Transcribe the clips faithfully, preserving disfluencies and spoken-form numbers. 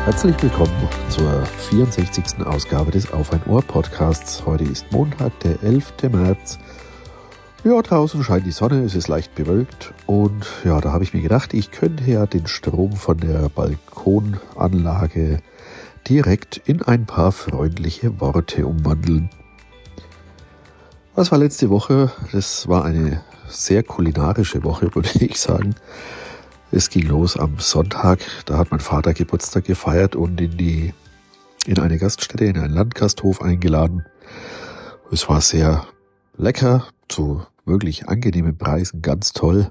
Herzlich willkommen zur vierundsechzigsten Ausgabe des Auf ein Ohr Podcasts. Heute ist Montag, der elfte März. Ja, draußen scheint die Sonne, es ist leicht bewölkt und ja, da habe ich mir gedacht, ich könnte ja den Strom von der Balkonanlage direkt in ein paar freundliche Worte umwandeln. Was war letzte Woche? Das war eine sehr kulinarische Woche, würde ich sagen. Es ging los am Sonntag, da hat mein Vater Geburtstag gefeiert und in die in eine Gaststätte, in einen Landgasthof eingeladen. Es war sehr lecker, zu wirklich angenehmen Preisen, ganz toll.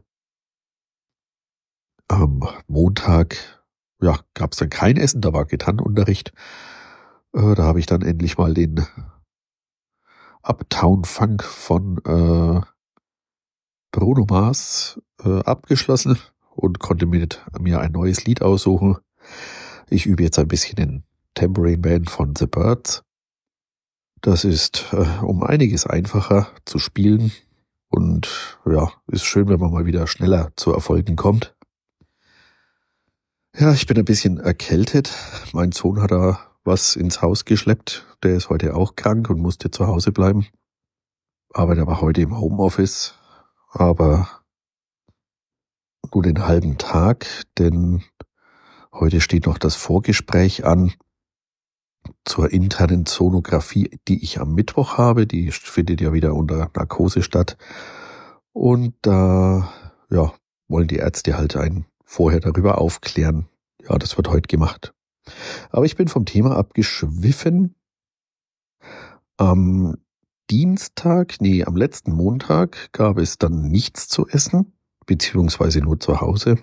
Am Montag ja, gab es dann kein Essen, da war Gitarrenunterricht. Äh, da habe ich dann endlich mal den Uptown Funk von äh, Bruno Mars äh, abgeschlossen und konnte mit mir ein neues Lied aussuchen. Ich übe jetzt ein bisschen den Tambourine Man von The Byrds. Das ist äh, um einiges einfacher zu spielen und ja, ist schön, wenn man mal wieder schneller zu Erfolgen kommt. Ja, ich bin ein bisschen erkältet. Mein Sohn hat da was ins Haus geschleppt. Der ist heute auch krank und musste zu Hause bleiben. Aber der war heute im Homeoffice. Aber nur den halben Tag, denn heute steht noch das Vorgespräch an zur internen Sonographie, die ich am Mittwoch habe. Die findet ja wieder unter Narkose statt. Und da ja, wollen die Ärzte halt einen vorher darüber aufklären. Ja, das wird heute gemacht. Aber ich bin vom Thema abgeschwiffen. Am Dienstag, nee, am letzten Montag gab es dann nichts zu essen, beziehungsweise nur zu Hause.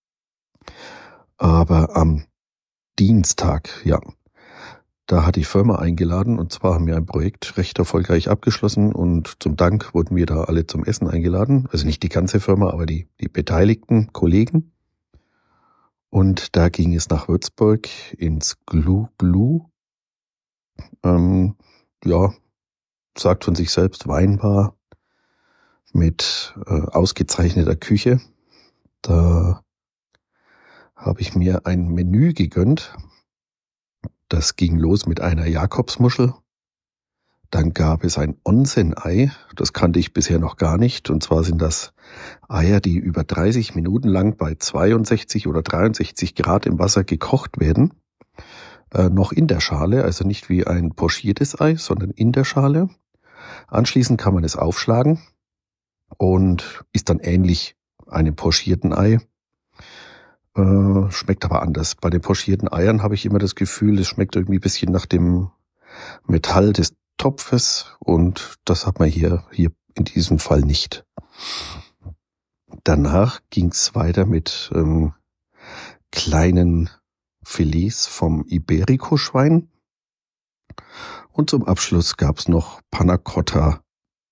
Aber am Dienstag, ja, da hat die Firma eingeladen und zwar haben wir ein Projekt recht erfolgreich abgeschlossen und zum Dank wurden wir da alle zum Essen eingeladen. Also nicht die ganze Firma, aber die, die beteiligten Kollegen. Und da ging es nach Würzburg ins Glu Glu. Ähm, ja, sagt von sich selbst Weinbar mit äh, ausgezeichneter Küche. Da habe ich mir ein Menü gegönnt. Das ging los mit einer Jakobsmuschel. Dann gab es ein Onsen-Ei. Das kannte ich bisher noch gar nicht. Und zwar sind das Eier, die über dreißig Minuten lang bei zweiundsechzig oder dreiundsechzig Grad im Wasser gekocht werden. Äh, noch in der Schale, also nicht wie ein pochiertes Ei, sondern in der Schale. Anschließend kann man es aufschlagen und ist dann ähnlich einem pochierten Ei. Äh, schmeckt aber anders. Bei den pochierten Eiern habe ich immer das Gefühl, es schmeckt irgendwie ein bisschen nach dem Metall des Topfes und das hat man hier, hier in diesem Fall nicht. Danach ging es weiter mit ähm, kleinen Filets vom Iberico-Schwein und zum Abschluss gab es noch Panna Cotta.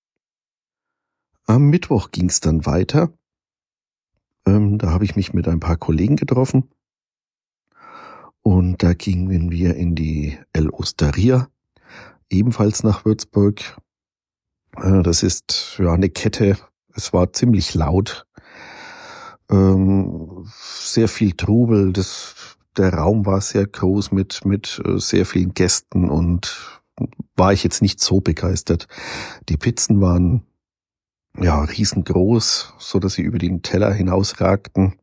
Am Mittwoch ging es dann weiter. Ähm, da habe ich mich mit ein paar Kollegen getroffen und da gingen wir in die El Osteria, ebenfalls nach Würzburg. Äh, das ist ja eine Kette. Es war ziemlich laut, ähm, sehr viel Trubel. Das, der Raum war sehr groß mit mit äh, sehr vielen Gästen und war ich jetzt nicht so begeistert. Die Pizzen waren ja riesengroß, so dass sie über den Teller hinausragten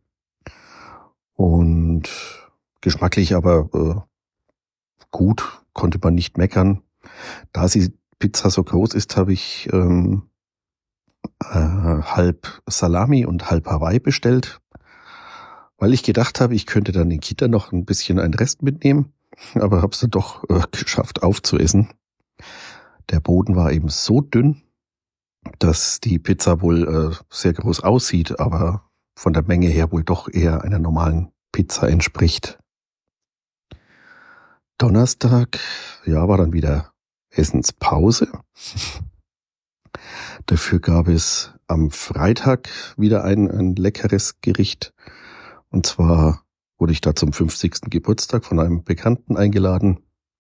und geschmacklich aber äh, gut, konnte man nicht meckern. Da die Pizza so groß ist, habe ich ähm, äh, halb Salami und halb Hawaii bestellt, weil ich gedacht habe, ich könnte dann den Kita noch ein bisschen einen Rest mitnehmen, aber habe es dann doch äh, geschafft aufzuessen. Der Boden war eben so dünn, dass die Pizza wohl äh, sehr groß aussieht, aber von der Menge her wohl doch eher einer normalen Pizza entspricht. Donnerstag, ja, war dann wieder Essenspause. Dafür gab es am Freitag wieder ein, ein leckeres Gericht. Und zwar wurde ich da zum fünfzigsten Geburtstag von einem Bekannten eingeladen.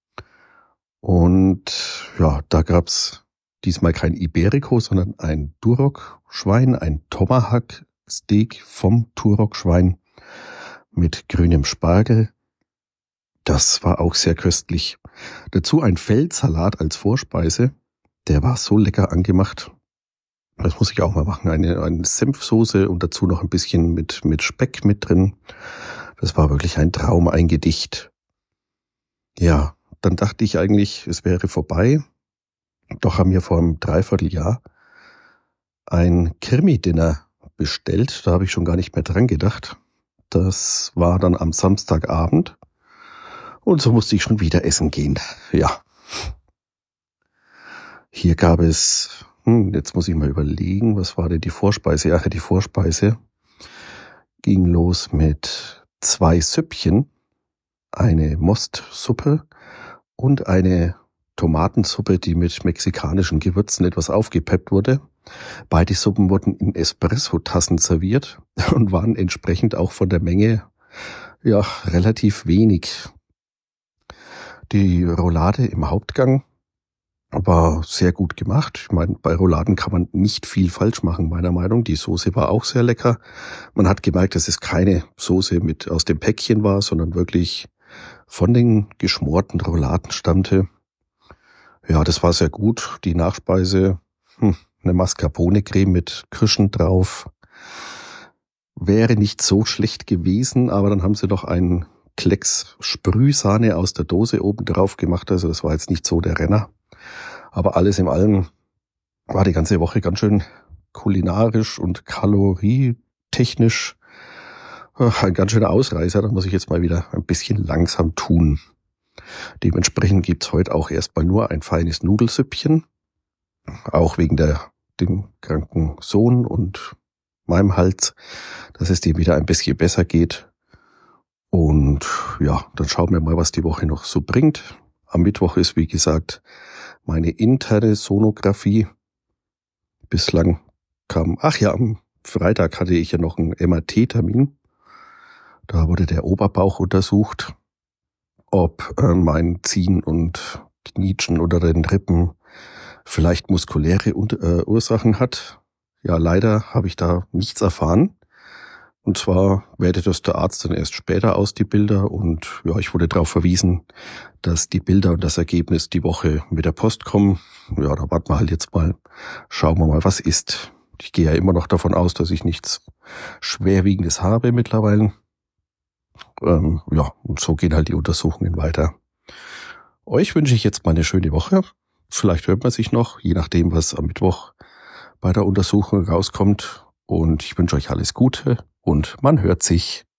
Und ja, da gab's diesmal kein Iberico, sondern ein Duroc-Schwein, ein Tomahawk-Steak vom Duroc-Schwein mit grünem Spargel. Das war auch sehr köstlich. Dazu ein Feldsalat als Vorspeise. Der war so lecker angemacht. Das muss ich auch mal machen. Eine, eine Senfsoße und dazu noch ein bisschen mit, mit Speck mit drin. Das war wirklich ein Traum, ein Gedicht. Ja, dann dachte ich eigentlich, es wäre vorbei. Doch haben wir vor einem Dreivierteljahr ein Krimi-Dinner bestellt. Da habe ich schon gar nicht mehr dran gedacht. Das war dann am Samstagabend. Und so musste ich schon wieder essen gehen. Ja. Hier gab es, hm, jetzt muss ich mal überlegen, was war denn die Vorspeise? Ach, die Vorspeise ging los mit zwei Süppchen, eine Mostsuppe und eine Tomatensuppe, die mit mexikanischen Gewürzen etwas aufgepeppt wurde. Beide Suppen wurden in Espresso-Tassen serviert und waren entsprechend auch von der Menge ja relativ wenig. Die Roulade im Hauptgang war sehr gut gemacht. Ich meine, bei Rouladen kann man nicht viel falsch machen, meiner Meinung. Die Soße war auch sehr lecker. Man hat gemerkt, dass es keine Soße mit aus dem Päckchen war, sondern wirklich von den geschmorten Rouladen stammte. Ja, das war sehr gut. Die Nachspeise, hm, eine Mascarpone-Creme mit Kirschen drauf. Wäre nicht so schlecht gewesen, aber dann haben sie noch einen Klecks Sprühsahne aus der Dose oben drauf gemacht. Also das war jetzt nicht so der Renner. Aber alles in allem war die ganze Woche ganz schön kulinarisch und kalorietechnisch ein ganz schöner Ausreißer. Da muss ich jetzt mal wieder ein bisschen langsam tun. Dementsprechend gibt's heute auch erstmal nur ein feines Nudelsüppchen. Auch wegen der, dem kranken Sohn und meinem Hals, dass es dem wieder ein bisschen besser geht. Und ja, dann schauen wir mal, was die Woche noch so bringt. Am Mittwoch ist, wie gesagt, meine interne Sonographie. Bislang kam, ach ja, am Freitag hatte ich ja noch einen M R T-Termin. Da wurde der Oberbauch untersucht, ob äh, mein Ziehen und Knietschen unter den Rippen vielleicht muskuläre äh, Ursachen hat. Ja, leider habe ich da nichts erfahren. Und zwar wertet das der Arzt dann erst später aus, die Bilder. Und ja, ich wurde darauf verwiesen, dass die Bilder und das Ergebnis die Woche mit der Post kommen. Ja, da warten wir halt jetzt mal. Schauen wir mal, was ist. Ich gehe ja immer noch davon aus, dass ich nichts Schwerwiegendes habe mittlerweile. Ähm, ja, und so gehen halt die Untersuchungen weiter. Euch wünsche ich jetzt mal eine schöne Woche. Vielleicht hört man sich noch, je nachdem, was am Mittwoch bei der Untersuchung rauskommt. Und ich wünsche euch alles Gute und man hört sich.